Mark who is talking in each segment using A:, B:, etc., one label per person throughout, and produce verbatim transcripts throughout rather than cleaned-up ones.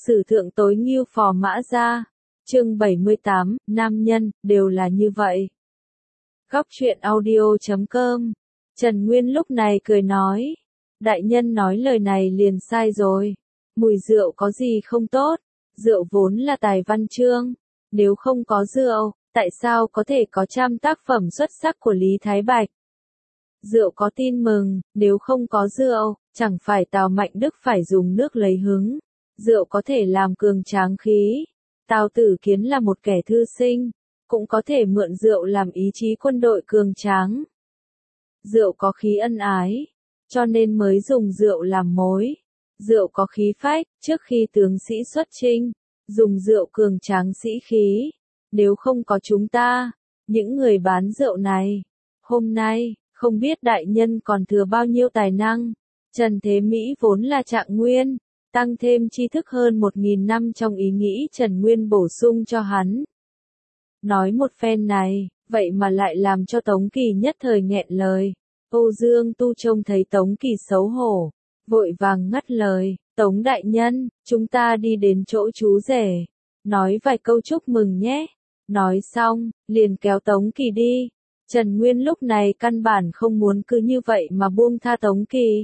A: Sử thượng tối ngưu phò mã gia. Chương bảy mươi tám, nam nhân, đều là như vậy. Góc truyện audio chấm com. Trần Nguyên lúc này cười nói. Đại nhân nói lời này liền sai rồi. Mùi rượu có gì không tốt? Rượu vốn là tài văn chương. Nếu không có rượu, tại sao có thể có trăm tác phẩm xuất sắc của Lý Thái Bạch? Rượu có tin mừng, nếu không có rượu, chẳng phải Tào Mạnh Đức phải dùng nước lấy hứng. Rượu có thể làm cường tráng khí. Tào Tử Kiến là một kẻ thư sinh, cũng có thể mượn rượu làm ý chí quân đội cường tráng. Rượu có khí ân ái, cho nên mới dùng rượu làm mối. Rượu có khí phách, trước khi tướng sĩ xuất chinh, dùng rượu cường tráng sĩ khí. Nếu không có chúng ta, những người bán rượu này, hôm nay, không biết đại nhân còn thừa bao nhiêu tài năng. Trần Thế Mỹ vốn là trạng nguyên, tăng thêm tri thức hơn một nghìn năm trong ý nghĩ Trần Nguyên bổ sung cho hắn. Nói một phen này, vậy mà lại làm cho Tống Kỳ nhất thời nghẹn lời. Âu Dương Tu trông thấy Tống Kỳ xấu hổ, vội vàng ngắt lời, Tống đại nhân, chúng ta đi đến chỗ chú rể, nói vài câu chúc mừng nhé. Nói xong, liền kéo Tống Kỳ đi. Trần Nguyên lúc này căn bản không muốn cứ như vậy mà buông tha Tống Kỳ.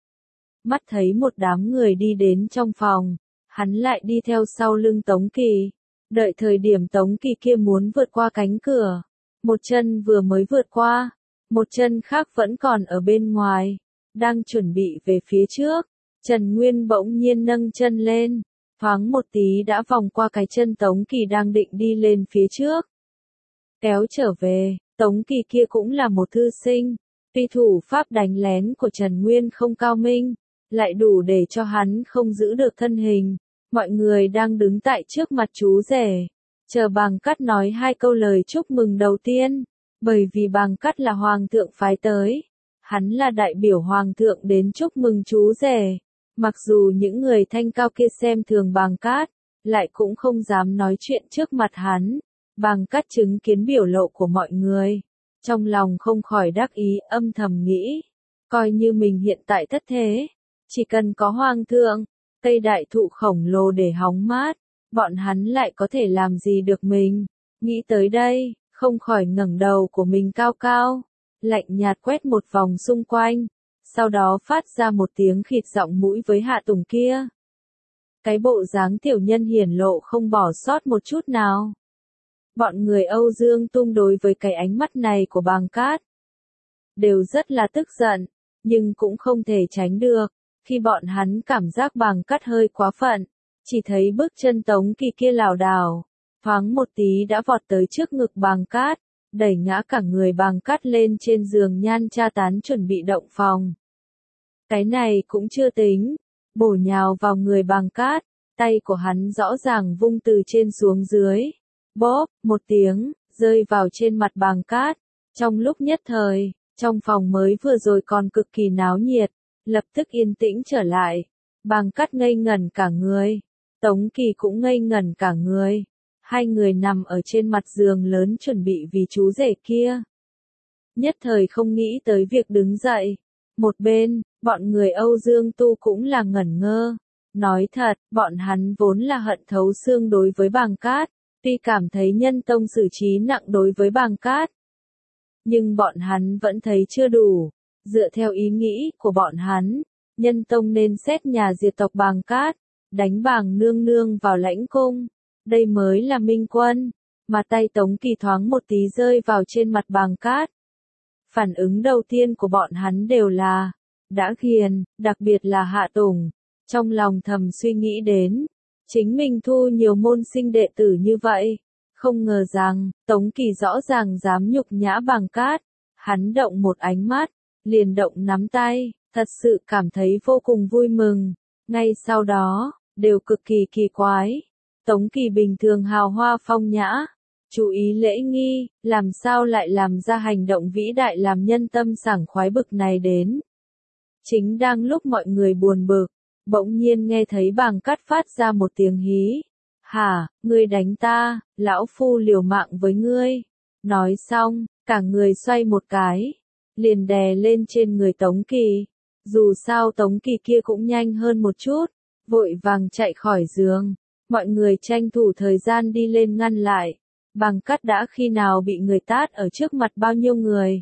A: Mắt thấy một đám người đi đến trong phòng, hắn lại đi theo sau lưng Tống Kỳ. Đợi thời điểm Tống Kỳ kia muốn vượt qua cánh cửa, một chân vừa mới vượt qua, một chân khác vẫn còn ở bên ngoài, đang chuẩn bị về phía trước. Trần Nguyên bỗng nhiên nâng chân lên, thoáng một tí đã vòng qua cái chân Tống Kỳ đang định đi lên phía trước. Kéo trở về, Tống Kỳ kia cũng là một thư sinh, tuy thủ pháp đánh lén của Trần Nguyên không cao minh, lại đủ để cho hắn không giữ được thân hình. Mọi người đang đứng tại trước mặt chú rể, chờ Bàng Cát nói hai câu lời chúc mừng đầu tiên, bởi vì Bàng Cát là hoàng thượng phái tới, hắn là đại biểu hoàng thượng đến chúc mừng chú rể. Mặc dù những người thanh cao kia xem thường Bàng Cát, lại cũng không dám nói chuyện trước mặt hắn. Bàng Cát chứng kiến biểu lộ của mọi người, trong lòng không khỏi đắc ý, âm thầm nghĩ, coi như mình hiện tại thất thế, chỉ cần có hoàng thượng, cây đại thụ khổng lồ để hóng mát, bọn hắn lại có thể làm gì được mình. Nghĩ tới đây, không khỏi ngẩng đầu của mình cao cao, lạnh nhạt quét một vòng xung quanh, sau đó phát ra một tiếng khịt giọng mũi với Hạ Tùng kia. Cái bộ dáng tiểu nhân hiển lộ không bỏ sót một chút nào. Bọn người Âu Dương Tung đối với cái ánh mắt này của Bàng Cát đều rất là tức giận, nhưng cũng không thể tránh được. Khi bọn hắn cảm giác Bàng Cát hơi quá phận, chỉ thấy bước chân Tống Kỳ kia lảo đảo, thoáng một tí đã vọt tới trước ngực Bàng Cát, đẩy ngã cả người Bàng Cát lên trên giường nhan tra tán chuẩn bị động phòng. Cái này cũng chưa tính, bổ nhào vào người Bàng Cát, tay của hắn rõ ràng vung từ trên xuống dưới, bóp, một tiếng, rơi vào trên mặt Bàng Cát. Trong lúc nhất thời, trong phòng mới vừa rồi còn cực kỳ náo nhiệt, lập tức yên tĩnh trở lại. Bàng Cát ngây ngẩn cả người, Tống Kỳ cũng ngây ngẩn cả người. Hai người nằm ở trên mặt giường lớn chuẩn bị vì chú rể kia. Nhất thời không nghĩ tới việc đứng dậy. Một bên, bọn người Âu Dương Tu cũng là ngẩn ngơ. Nói thật, bọn hắn vốn là hận thấu xương đối với Bàng Cát, tuy cảm thấy Nhân Tông xử trí nặng đối với Bàng Cát, nhưng bọn hắn vẫn thấy chưa đủ. Dựa theo ý nghĩ của bọn hắn, Nhân Tông nên xét nhà diệt tộc Bàng Cát, đánh Bàng nương nương vào lãnh cung. Đây mới là minh quân. Mà tay Tống Kỳ thoáng một tí rơi vào trên mặt Bàng Cát. Phản ứng đầu tiên của bọn hắn đều là đã ghiền, đặc biệt là Hạ Tùng. Trong lòng thầm suy nghĩ đến, chính mình thu nhiều môn sinh đệ tử như vậy, không ngờ rằng Tống Kỳ rõ ràng dám nhục nhã Bàng Cát. Hắn động một ánh mắt, liền động nắm tay, thật sự cảm thấy vô cùng vui mừng. Ngay sau đó, đều cực kỳ kỳ quái. Tống Kỳ bình thường hào hoa phong nhã, chú ý lễ nghi, làm sao lại làm ra hành động vĩ đại làm nhân tâm sảng khoái bực này đến. Chính đang lúc mọi người buồn bực, bỗng nhiên nghe thấy Bàng Cát phát ra một tiếng hí. Hả, ngươi đánh ta, lão phu liều mạng với ngươi. Nói xong, cả người xoay một cái, liền đè lên trên người Tống Kỳ. Dù sao Tống Kỳ kia cũng nhanh hơn một chút, vội vàng chạy khỏi giường. Mọi người tranh thủ thời gian đi lên ngăn lại. Bằng Cắt đã khi nào bị người tát ở trước mặt bao nhiêu người.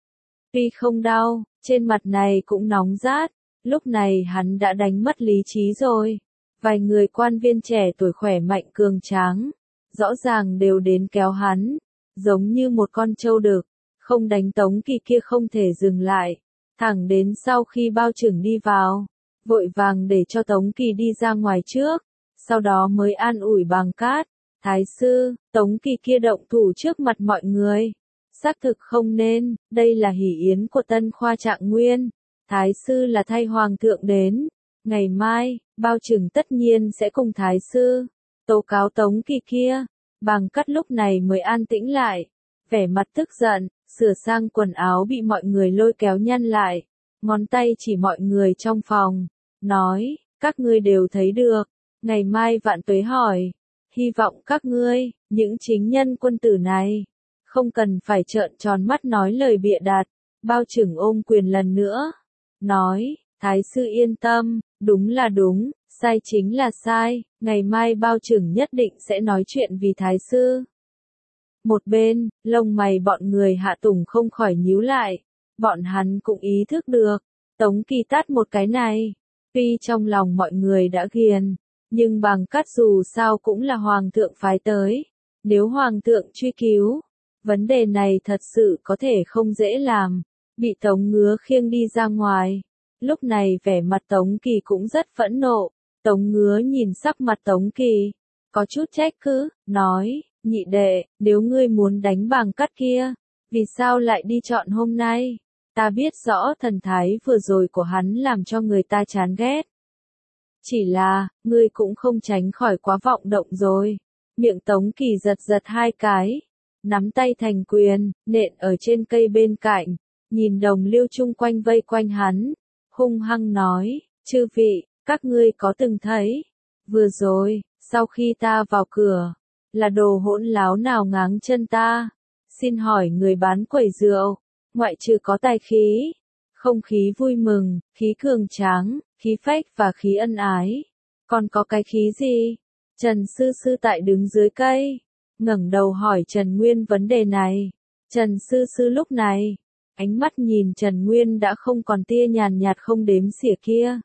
A: Tuy không đau, trên mặt này cũng nóng rát, lúc này hắn đã đánh mất lý trí rồi. Vài người quan viên trẻ tuổi khỏe mạnh cường tráng, rõ ràng đều đến kéo hắn, giống như một con trâu đực, không đánh Tống Kỳ kia không thể dừng lại, thẳng đến sau khi Bao Chừng đi vào, vội vàng để cho Tống Kỳ đi ra ngoài trước, sau đó mới an ủi Bằng Cát, Thái sư, Tống Kỳ kia động thủ trước mặt mọi người, xác thực không nên, đây là hỷ yến của Tân Khoa Trạng Nguyên, Thái sư là thay hoàng thượng đến, ngày mai, Bao Chừng tất nhiên sẽ cùng Thái sư tố cáo Tống Kỳ kia. Bằng Cát lúc này mới an tĩnh lại, vẻ mặt tức giận, sửa sang quần áo bị mọi người lôi kéo nhăn lại, ngón tay chỉ mọi người trong phòng, nói, các ngươi đều thấy được, ngày mai Vạn Tuế hỏi, hy vọng các ngươi, những chính nhân quân tử này, không cần phải trợn tròn mắt nói lời bịa đặt. Bao Chừng ôm quyền lần nữa, nói, Thái sư yên tâm, đúng là đúng, sai chính là sai, ngày mai Bao Chừng nhất định sẽ nói chuyện vì Thái sư. Một bên, lông mày bọn người Hạ Tùng không khỏi nhíu lại, bọn hắn cũng ý thức được, Tống Kỳ tát một cái này, tuy trong lòng mọi người đã ghiền, nhưng Bằng Cát dù sao cũng là hoàng thượng phái tới, nếu hoàng thượng truy cứu, vấn đề này thật sự có thể không dễ làm, bị Tống Ngứa khiêng đi ra ngoài. Lúc này vẻ mặt Tống Kỳ cũng rất phẫn nộ, Tống Ngứa nhìn sắc mặt Tống Kỳ, có chút trách cứ, nói, nhị đệ, nếu ngươi muốn đánh Bằng Cát kia, vì sao lại đi chọn hôm nay? Ta biết rõ thần thái vừa rồi của hắn làm cho người ta chán ghét. Chỉ là, ngươi cũng không tránh khỏi quá vọng động rồi. Miệng Tống Kỳ giật giật hai cái, nắm tay thành quyền, nện ở trên cây bên cạnh, nhìn đồng liêu chung quanh vây quanh hắn, hung hăng nói, chư vị, các ngươi có từng thấy, vừa rồi, sau khi ta vào cửa, là đồ hỗn láo nào ngáng chân ta, xin hỏi người bán quầy rượu, ngoại trừ có tài khí, không khí vui mừng, khí cường tráng, khí phách và khí ân ái, còn có cái khí gì? Trần Sư Sư tại đứng dưới cây, ngẩng đầu hỏi Trần Nguyên vấn đề này. Trần Sư Sư lúc này, ánh mắt nhìn Trần Nguyên đã không còn tia nhàn nhạt không đếm xỉa kia.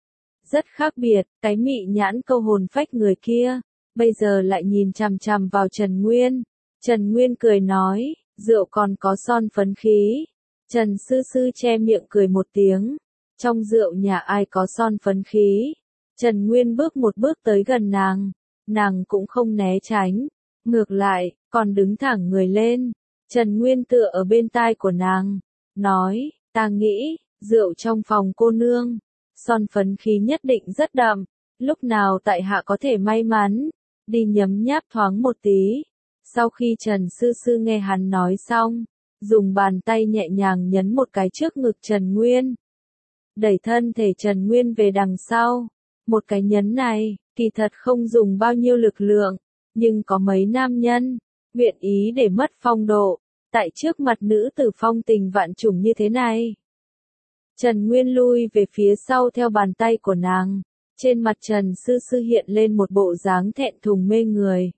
A: Rất khác biệt, cái mị nhãn câu hồn phách người kia, bây giờ lại nhìn chằm chằm vào Trần Nguyên. Trần Nguyên cười nói, rượu còn có son phấn khí. Trần Sư Sư che miệng cười một tiếng, trong rượu nhà ai có son phấn khí. Trần Nguyên bước một bước tới gần nàng, nàng cũng không né tránh, ngược lại, còn đứng thẳng người lên. Trần Nguyên tựa ở bên tai của nàng, nói, ta nghĩ, rượu trong phòng cô nương, son phấn khí nhất định rất đậm, lúc nào tại hạ có thể may mắn, đi nhấm nháp thoáng một tí. Sau khi Trần Sư Sư nghe hắn nói xong, dùng bàn tay nhẹ nhàng nhấn một cái trước ngực Trần Nguyên, đẩy thân thể Trần Nguyên về đằng sau. Một cái nhấn này, kỳ thật không dùng bao nhiêu lực lượng, nhưng có mấy nam nhân, nguyện ý để mất phong độ, tại trước mặt nữ tử phong tình vạn trùng như thế này. Trần Nguyên lui về phía sau theo bàn tay của nàng, trên mặt Trần Sư Sư hiện lên một bộ dáng thẹn thùng mê người.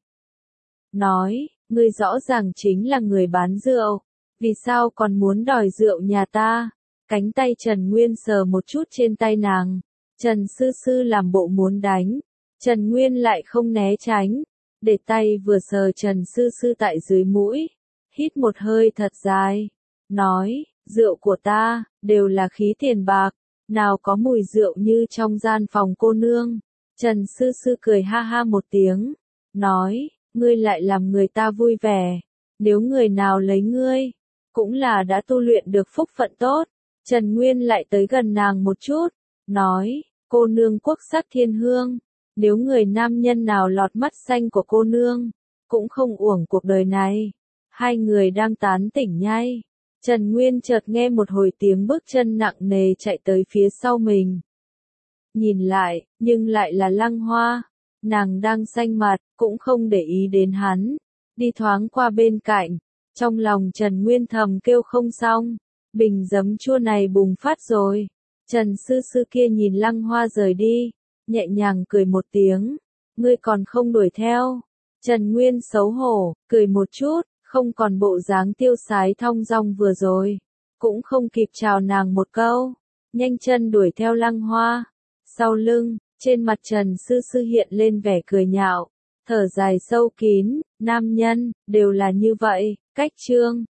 A: Nói, ngươi rõ ràng chính là người bán rượu, vì sao còn muốn đòi rượu nhà ta? Cánh tay Trần Nguyên sờ một chút trên tay nàng, Trần Sư Sư làm bộ muốn đánh, Trần Nguyên lại không né tránh, để tay vừa sờ Trần Sư Sư tại dưới mũi, hít một hơi thật dài, nói, rượu của ta, đều là khí tiền bạc, nào có mùi rượu như trong gian phòng cô nương. Trần Sư Sư cười ha ha một tiếng, nói, ngươi lại làm người ta vui vẻ, nếu người nào lấy ngươi, cũng là đã tu luyện được phúc phận tốt. Trần Nguyên lại tới gần nàng một chút, nói, cô nương quốc sắc thiên hương, nếu người nam nhân nào lọt mắt xanh của cô nương, cũng không uổng cuộc đời này. Hai người đang tán tỉnh nhai, Trần Nguyên chợt nghe một hồi tiếng bước chân nặng nề chạy tới phía sau mình. Nhìn lại, nhưng lại là Lăng Hoa, nàng đang xanh mặt, cũng không để ý đến hắn, đi thoáng qua bên cạnh, trong lòng Trần Nguyên thầm kêu không xong, bình giấm chua này bùng phát rồi. Trần Sư Sư kia nhìn Lăng Hoa rời đi, nhẹ nhàng cười một tiếng. Ngươi còn không đuổi theo. Trần Nguyên xấu hổ, cười một chút, không còn bộ dáng tiêu sái thong dong vừa rồi. Cũng không kịp chào nàng một câu. Nhanh chân đuổi theo Lăng Hoa. Sau lưng, trên mặt Trần Sư Sư hiện lên vẻ cười nhạo. Thở dài sâu kín, nam nhân, đều là như vậy, cách trương.